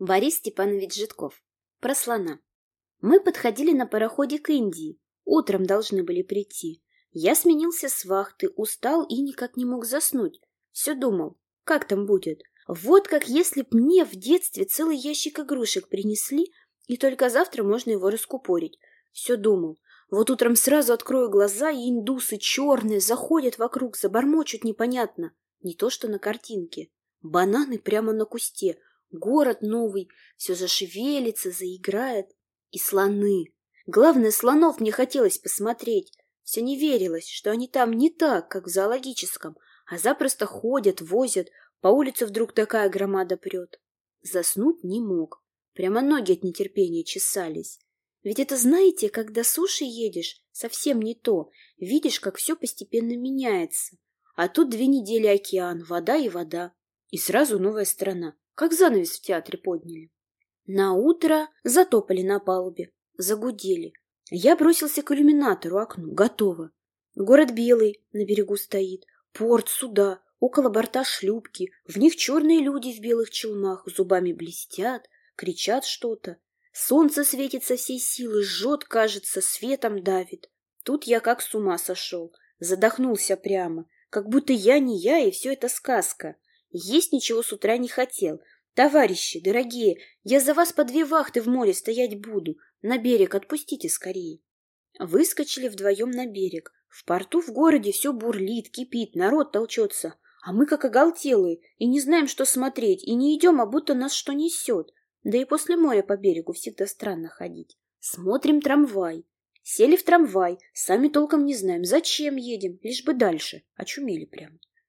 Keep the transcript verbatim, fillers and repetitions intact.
Борис Степанович Житков. Про слона. Мы подходили на пароходе к Индии. Утром должны были прийти. Я сменился с вахты, устал и никак не мог заснуть. Все думал, как там будет. Вот как если б мне в детстве целый ящик игрушек принесли, и только завтра можно его раскупорить. Все думал. Вот утром сразу открою глаза, и индусы черные заходят вокруг, забормочут непонятно. Не то, что на картинке. Бананы прямо на кусте. Город новый, все зашевелится, заиграет. И слоны. Главное, слонов мне хотелось посмотреть. Все не верилось, что они там не так, как в зоологическом, а запросто ходят, возят. По улице вдруг такая громада прет. Заснуть не мог. Прямо ноги от нетерпения чесались. Ведь это, знаете, когда суши едешь, совсем не то. Видишь, как все постепенно меняется. А тут две недели океан, вода и вода. И сразу новая страна. Как занавес в театре подняли. На утро затопали на палубе, загудели. Я бросился к иллюминатору, окну, готово. Город белый на берегу стоит, порт, суда, около борта шлюпки, в них черные люди в белых челмах, зубами блестят, кричат что-то. Солнце светит со всей силы, жжет, кажется, светом давит. Тут я как с ума сошел, задохнулся прямо, как будто я не я, и все это сказка. Есть ничего с утра не хотел. Товарищи, дорогие, я за вас по две вахты в море стоять буду. На берег отпустите скорее. Выскочили вдвоем на берег. В порту в городе все бурлит, кипит, народ толчется. А мы как оголтелые, и не знаем, что смотреть, и не идем, а будто нас что несет. Да и после моря по берегу всегда странно ходить. Смотрим трамвай. Сели в трамвай, сами толком не знаем, зачем едем, лишь бы дальше. Очумели прямо.